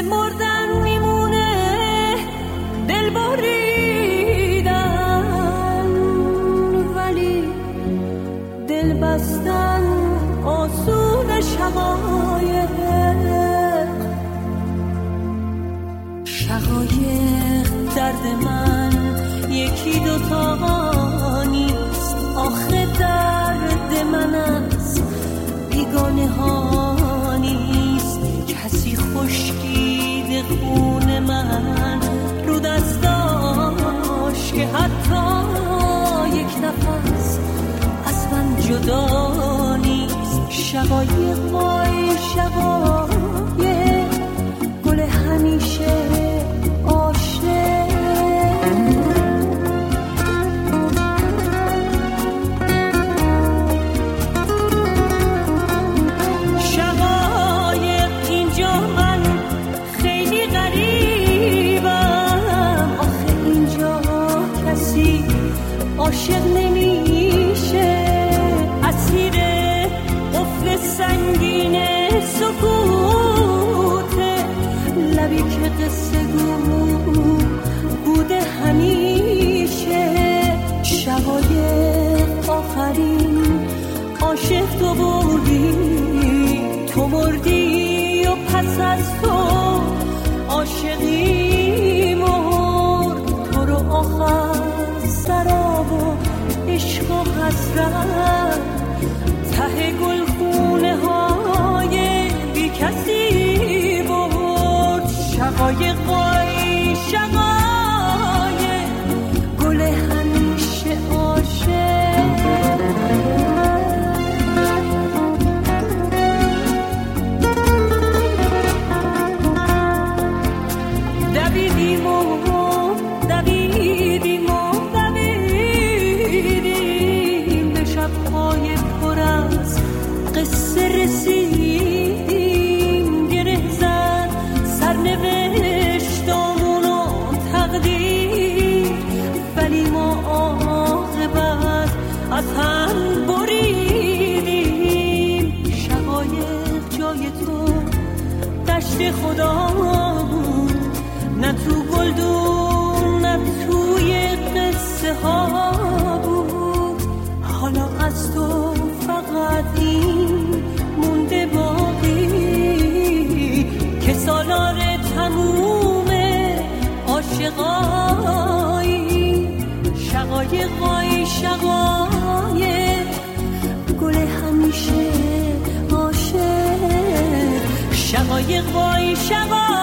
مثل مردن میمونه دل بریدن، ولی دل بستن آسون شقایق درد من یکی دوتا نیست، آخه درد من از بیگانه ها نیست. کسی خشکید خون من رو دستاش که حتی یک نفس از من جدا نیست. شقایقای شقایق گل همیشه عاشق نمیشه، اسیر قفل سنگین سکوت لبی که قصه گو بوده همیشه. شقایق آخرین عاشق تو بودی، تو مردی و پس از تو عاشقی مرد. تو رو آخر سراب و عشق و حسرت ته گلخونه های بی کسی برد. شقایقای شقایق گل همیشه عاشق. دویدیم و دویدیم و قصه رسیدیم، گره زد سرنوشتمون و تقدیر، ولی ما عاقبت از هم بریدیم. شقایق جای تو دشت خدا بود، نه تو گلدون نه توی قصه ها بود. حالا از تو فقط این مونده باقی که سالار تموم عاشقایی. شقایقای شقایق گل همیشه عاشق. شقایقای شقایق